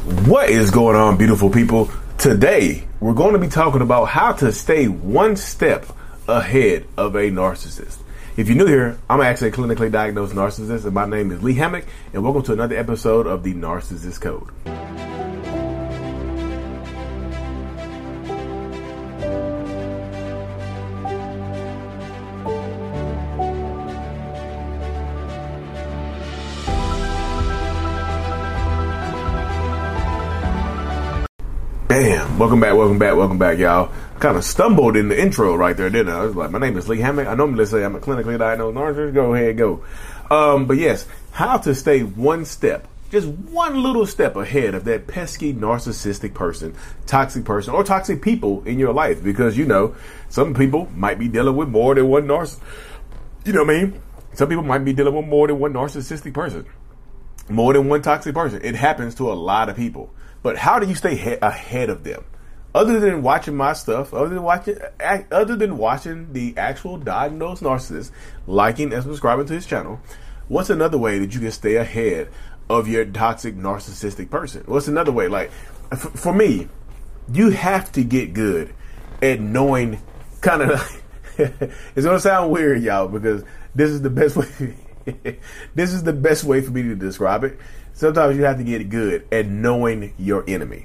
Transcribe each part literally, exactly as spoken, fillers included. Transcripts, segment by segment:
What is going on, beautiful people? Today, we're going to be talking about how to stay one step ahead of a narcissist. If you're new here, I'm actually a clinically diagnosed narcissist, and my name is Lee Hammock, and welcome to another episode of the Narcissist Code. Bam! Welcome back, welcome back, welcome back, y'all. Kind of stumbled in the intro right there, didn't I? I was like, my name is Lee Hammock. I normally say I'm a clinically diagnosed narcissist. Go ahead, go. Um, but yes, how to stay one step, just one little step ahead of that pesky narcissistic person, toxic person, or toxic people in your life. Because, you know, some people might be dealing with more than one narcissist. You know what I mean? Some people might be dealing with more than one narcissistic person, more than one toxic person. It happens to a lot of people. But how do you stay he- ahead of them? Other than watching my stuff, other than watching, other than watching the actual diagnosed narcissist, liking and subscribing to his channel, what's another way that you can stay ahead of your toxic narcissistic person? What's another way? Like, f- for me, you have to get good at knowing, kind of. It's gonna sound weird, y'all, because this is the best way. This is the best way for me to describe it. Sometimes you have to get good at knowing your enemy.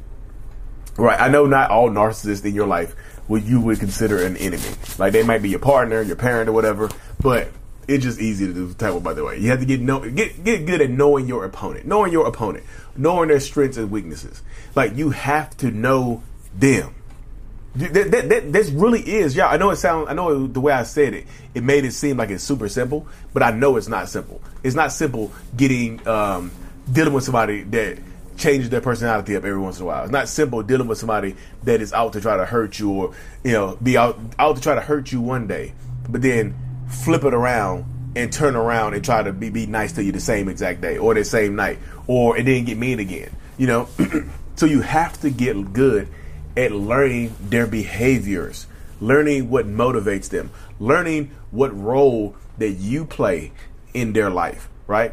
Right. I know not all narcissists in your life would you would consider an enemy. Like, they might be your partner, your parent, or whatever, but it's just easy to do tackle, by the way. You have to get know get get good at knowing your opponent, knowing your opponent, knowing their strengths and weaknesses. Like, you have to know them. That, that, that, this really is, yeah. I know it sounds. I know the way I said it, it made it seem like it's super simple, but I know it's not simple. It's not simple getting um, dealing with somebody that changes their personality up every once in a while. It's not simple dealing with somebody that is out to try to hurt you, or, you know, be out out to try to hurt you one day, but then flip it around and turn around and try to be, be nice to you the same exact day or the same night, or and then get mean again. You know, so you have to get good at learning their behaviors, learning what motivates them, learning what role that you play in their life, right?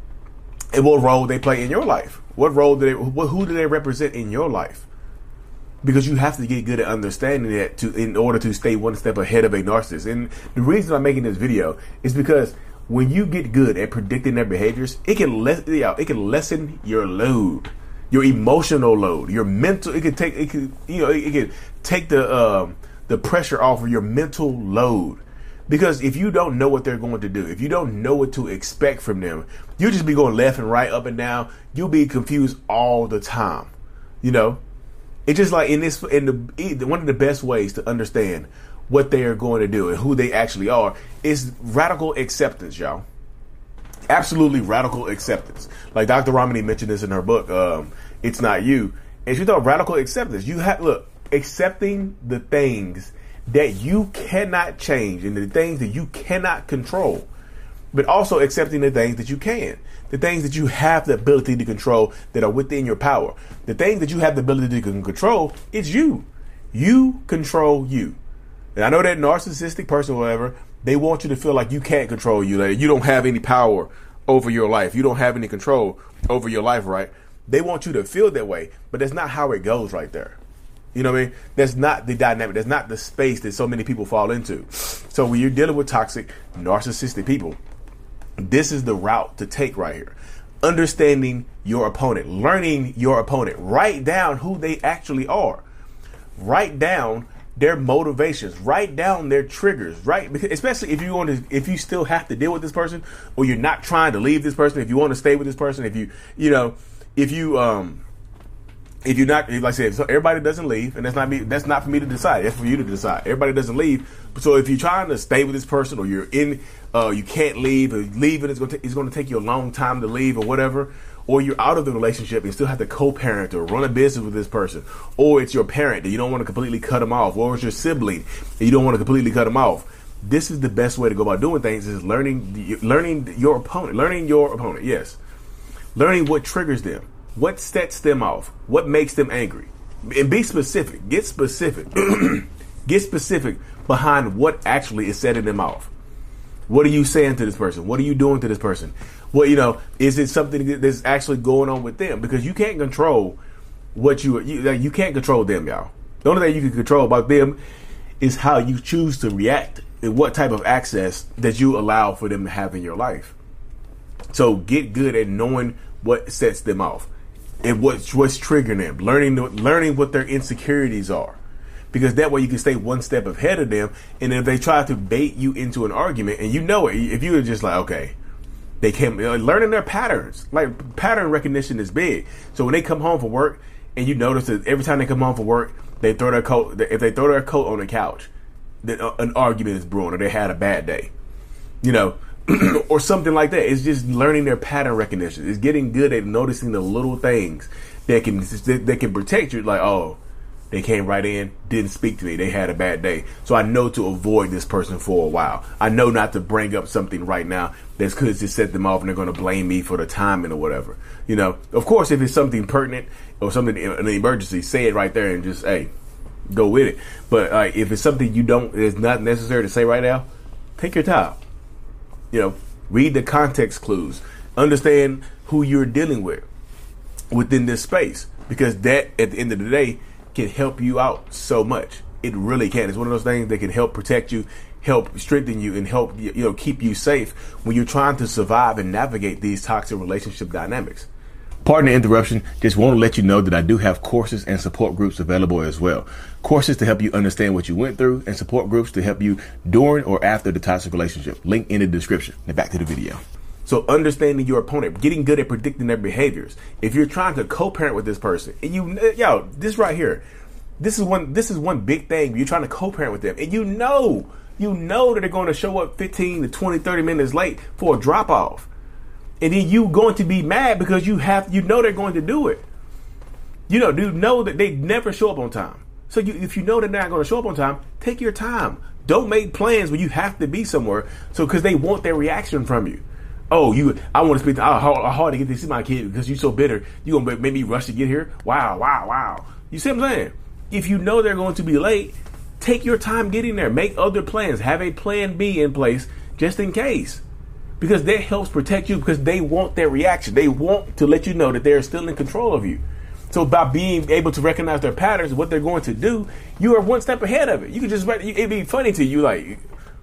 And what role they play in your life. What role do they, what, who do they represent in your life? Because you have to get good at understanding that to, in order to stay one step ahead of a narcissist. And the reason I'm making this video is because when you get good at predicting their behaviors, it can less, yeah, it can lessen your load. Your emotional load, your mental, it could take, it could, you know, it, it could take the, um, the pressure off of your mental load. Because if you don't know what they're going to do, if you don't know what to expect from them, you'll just be going left and right, up and down. You'll be confused all the time. You know, it's just like in this, in the, one of the best ways to understand what they are going to do and who they actually are is radical acceptance, y'all. Absolutely radical acceptance. Like Doctor Ramani mentioned this in her book, um, It's Not You. And she thought radical acceptance. You have, look, accepting the things that you cannot change and the things that you cannot control, but also accepting the things that you can, the things that you have the ability to control that are within your power. The things that you have the ability to control, it's you. You control you. And I know that narcissistic person, or whatever, they want you to feel like you can't control you, that you don't have any power over your life. You don't have any control over your life, right? They want you to feel that way, but that's not how it goes right there. You know what I mean? That's not the dynamic. That's not the space that so many people fall into. So when you're dealing with toxic, narcissistic people, this is the route to take right here. Understanding your opponent, learning your opponent, write down who they actually are. Write down their motivations, write down their triggers, right? Because especially if you want to, if you still have to deal with this person, or you're not trying to leave this person, if you want to stay with this person, if you, you know, if you, um, if you're not, like I said, so everybody doesn't leave, and that's not me, that's not for me to decide. That's for you to decide. Everybody doesn't leave. So if you're trying to stay with this person, or you're in, uh, you can't leave, or leaving is going to, it's going to take you a long time to leave, or whatever. Or you're out of the relationship and still have to co-parent or run a business with this person. Or it's your parent that you don't want to completely cut them off. Or it's your sibling and you don't want to completely cut them off. This is the best way to go about doing things, is learning learning your opponent. Learning your opponent, yes. Learning what triggers them. What sets them off. What makes them angry. And be specific. Get specific. Get specific behind what actually is setting them off. What are you saying to this person? What are you doing to this person? Well, you know, is it something that's actually going on with them? Because you can't control what you you, like, you can't control them, y'all. The only thing you can control about them is how you choose to react and what type of access that you allow for them to have in your life. So get good at knowing what sets them off and what's what's triggering them, learning learning what their insecurities are, because that way you can stay one step ahead of them. And if they try to bait you into an argument, and you know it, if you were just like, okay, they came learning their patterns, like pattern recognition is big. So when they come home from work and you notice that every time they come home from work, they throw their coat. If they throw their coat on the couch, that an argument is brewing, or they had a bad day, you know. Or something like that. It's just learning their pattern recognition. It's getting good at noticing the little things that can that can protect you. Like, oh, they came right in, didn't speak to me, they had a bad day, so I know to avoid this person for a while. I know not to bring up something right now that's could just set them off, and they're going to blame me for the timing or whatever. You know, of course, if it's something pertinent or something an emergency, say it right there and just hey, go with it. But uh, if it's something you don't, it's not necessary to say right now, take your time. You know, read the context clues, understand who you're dealing with within this space, because that at the end of the day can help you out so much. It really can. It's one of those things that can help protect you, help strengthen you, and help, you know, keep you safe when you're trying to survive and navigate these toxic relationship dynamics. Pardon the interruption, just want to let you know that I do have courses and support groups available as well. Courses to help you understand what you went through, and support groups to help you during or after the toxic relationship. Link in the description. Now back to the video. So understanding your opponent, getting good at predicting their behaviors. If you're trying to co-parent with this person, and you, yo, this right here, this is one, this is one big thing. You're trying to co-parent with them, and you know, you know that they're going to show up fifteen to twenty, thirty minutes late for a drop off. And then you going to be mad because you have, you know, they're going to do it. You know, dude, know that they never show up on time. So you, if you know that they're not going to show up on time, take your time. Don't make plans when you have to be somewhere. So, because they want their reaction from you. Oh, you, I want to speak to, how hard, hard to get to see my kid because you're so bitter. You going to make me rush to get here? Wow, wow, wow. You see what I'm saying? If you know they're going to be late, take your time getting there. Make other plans. Have a plan B in place just in case. Because that helps protect you, because they want their reaction. They want to let you know that they're still in control of you. So by being able to recognize their patterns, what they're going to do, you are one step ahead of it. You can just, it'd be funny to you, like,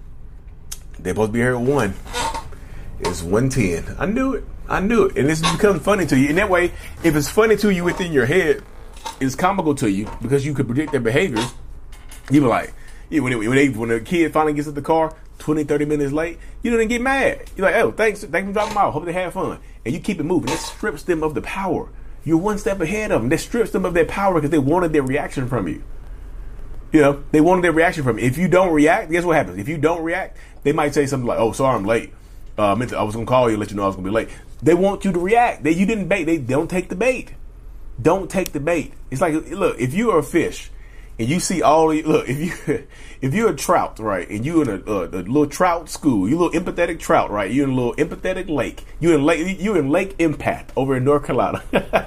they're supposed to be here at one. It's one ten. I knew it. I knew it. And this becomes funny to you. And that way, if it's funny to you within your head, it's comical to you because you could predict their behaviors. You be like, yeah, when, it, when, they, when the kid finally gets in the car, twenty, thirty minutes late, you don't get mad. You're like, oh, thanks, thanks for dropping them out. Hope they have fun. And you keep it moving. That strips them of the power. You're one step ahead of them. That strips them of their power because they wanted their reaction from you. You know, they wanted their reaction from you. If you don't react, guess what happens? If you don't react, they might say something like, oh, sorry, I'm late. Uh, I, meant to, I was going to call you and let you know I was going to be late. They want you to react. They, you didn't bait. They don't take the bait. Don't take the bait. It's like, look, if you are a fish, and you see all the, look, if you if you're a trout, right, and you in a, a, a little trout school, you little empathetic trout, right, you in a little empathetic lake, you in lake, you in Lake Impact over in North Carolina,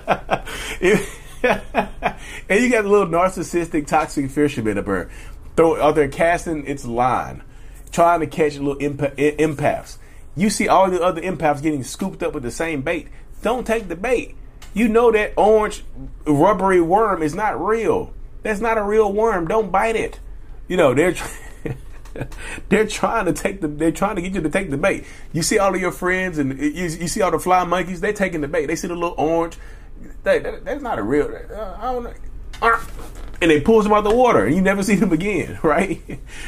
and you got a little narcissistic, toxic fisherman up there, throw out there casting its line, trying to catch little empath, empaths. You see all the other empaths getting scooped up with the same bait. Don't take the bait. You know that orange rubbery worm is not real. That's not a real worm. Don't bite it. You know, they're they're trying to take the they're trying to get you to take the bait. You see all of your friends and you, you see all the fly monkeys, they're taking the bait. They see the little orange. They, that, that's not a real uh, I don't know. And they pulls them out the water and you never see them again, right?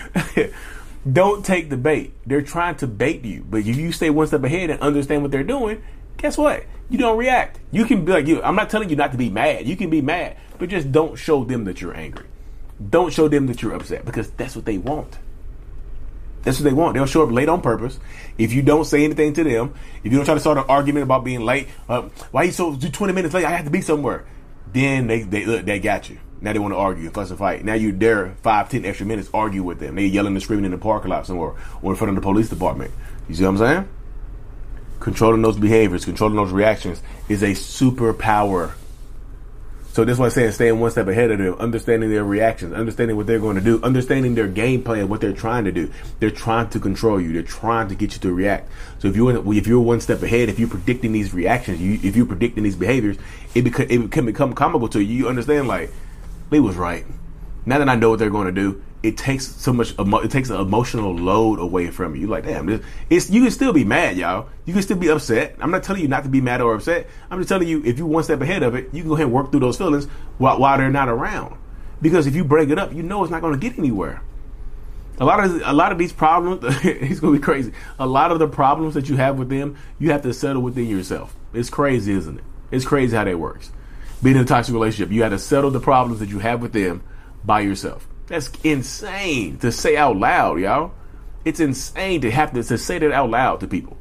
Don't take the bait. They're trying to bait you. But if you stay one step ahead and understand what they're doing, guess what? You don't react. You can be like, you. I'm not telling you not to be mad. You can be mad, but just don't show them that you're angry. Don't show them that you're upset, because that's what they want. That's what they want. They'll show up late on purpose. If you don't say anything to them, if you don't try to start an argument about being late, uh, why you so twenty minutes late? I have to be somewhere. Then they they look, they got you. Now they want to argue, fuss and fight. Now you're there five, ten extra minutes, argue with them. They yelling and screaming in the parking lot somewhere or in front of the police department. You see what I'm saying? Controlling those behaviors, controlling those reactions is a superpower. So that's why I'm saying staying one step ahead of them, understanding their reactions, understanding what they're going to do, understanding their game plan, what they're trying to do. They're trying to control you. They're trying to get you to react. So if you're if you're one step ahead, if you're predicting these reactions, you, if you're predicting these behaviors, it, beca- it can become comical to you. You understand, like, Lee was right. Now that I know what they're going to do, it takes so much. Emo- it takes an emotional load away from you. You're like, damn, this, it's you can still be mad, y'all. You can still be upset. I'm not telling you not to be mad or upset. I'm just telling you if you're one step ahead of it, you can go ahead and work through those feelings while while they're not around. Because if you break it up, you know it's not going to get anywhere. A lot of a lot of these problems, it's going to be crazy. A lot of the problems that you have with them, you have to settle within yourself. It's crazy, isn't it? It's crazy how that works. Being in a toxic relationship, you have to settle the problems that you have with them by yourself. That's insane to say out loud, y'all. It's insane to have to, to say that out loud to people.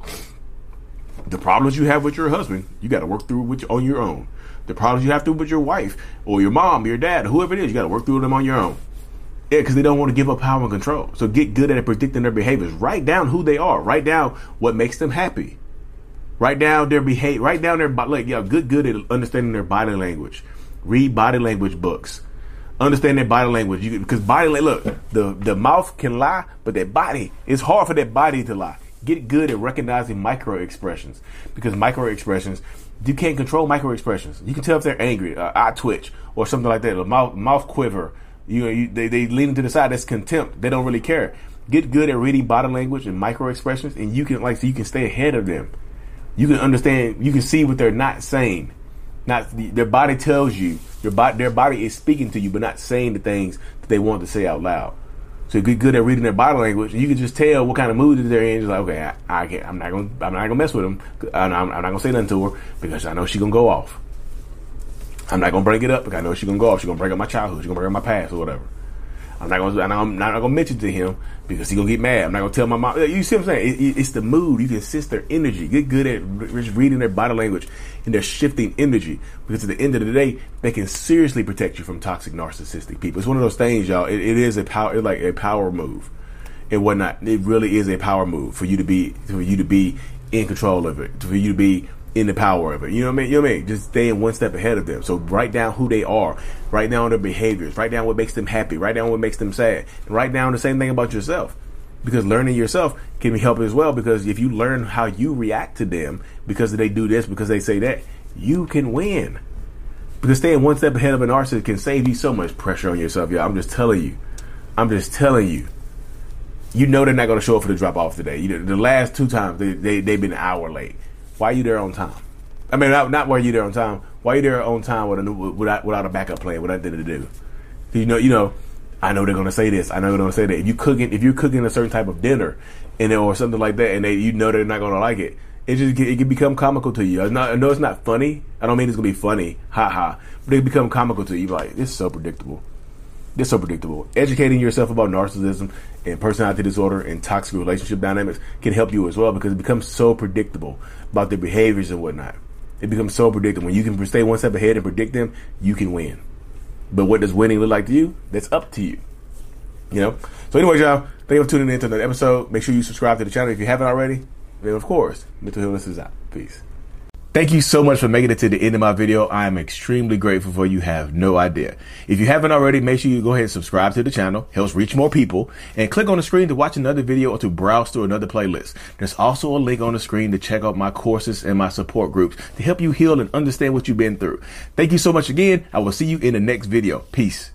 The problems you have with your husband, you got to work through with, on your own. The problems you have to with your wife or your mom, your dad, whoever it is, you got to work through them on your own. Yeah, because they don't want to give up power and control. So get good at predicting their behaviors. Write down who they are. Write down what makes them happy. Write down their behavior. Write down their like, yeah, good, good at understanding their body language. Read body language books. Understand their body language. You because body look, the the mouth can lie, but that body, it's hard for that body to lie. Get good at recognizing micro expressions, because micro expressions, you can't control micro expressions. You can tell if they're angry, uh, eye twitch, or something like that. A mouth mouth quiver. You know, you, they they lean to the side. That's contempt. They don't really care. Get good at reading body language and micro expressions, and you can like so you can stay ahead of them. You can understand. You can see what they're not saying. Not their body tells you your body. Their body is speaking to you, but not saying the things that they want to say out loud. So get good at reading their body language. You can just tell what kind of mood they're in. Just like, okay, I, I can't. I'm not gonna. I'm not gonna mess with them. I'm, I'm not gonna say nothing to her because I know she's gonna go off. I'm not gonna bring it up because I know she's gonna go off. She's gonna bring up my childhood. She's gonna bring up my past or whatever. I'm not gonna. I'm not gonna mention to him because he's gonna get mad. I'm not gonna tell my mom. You see what I'm saying? It, it, it's the mood. You can sense their energy. Get good at re- reading their body language and their shifting energy, because at the end of the day, they can seriously protect you from toxic, narcissistic people. It's one of those things, y'all. It, it is a power, it's like a power move and whatnot. It really is a power move for you to be for you to be in control of it, for you to be in the power of it. You know what I mean? You know what I mean? Just staying one step ahead of them. So write down who they are. Write down their behaviors. Write down what makes them happy. Write down what makes them sad. And write down the same thing about yourself. Because learning yourself can help as well. Because if you learn how you react to them, because they do this, because they say that, you can win. Because staying one step ahead of an narcissist can save you so much pressure on yourself, y'all. I'm just telling you. I'm just telling you. You know they're not going to show up for the drop off today. You know, the last two times they, they they've been an hour late. Why are you there on time? I mean, not, not why you there on time. Why are you there on time with a, without without a backup plan, without anything to do? You know, you know. I know they're gonna say this. I know they're gonna say that. If you cooking, if you're cooking a certain type of dinner, and or something like that, and they, you know they're not gonna like it, it just it can become comical to you. It's not, I know it's not funny. I don't mean it's gonna be funny, ha ha. But it become comical to you. You're like, this is so predictable. This is so predictable. Educating yourself about narcissism and personality disorder and toxic relationship dynamics can help you as well, because it becomes so predictable about their behaviors and whatnot. It becomes so predictable. When you can stay one step ahead and predict them, you can win. But what does winning look like to you? That's up to you. You know? So anyways, y'all, thank you for tuning in to another episode. Make sure you subscribe to the channel if you haven't already. And of course, Mental Healness is out. Peace. Thank you so much for making it to the end of my video. I am extremely grateful for you. Have no idea. If you haven't already, make sure you go ahead and subscribe to the channel. Helps reach more people. And click on the screen to watch another video or to browse through another playlist. There's also a link on the screen to check out my courses and my support groups to help you heal and understand what you've been through. Thank you so much again. I will see you in the next video. Peace.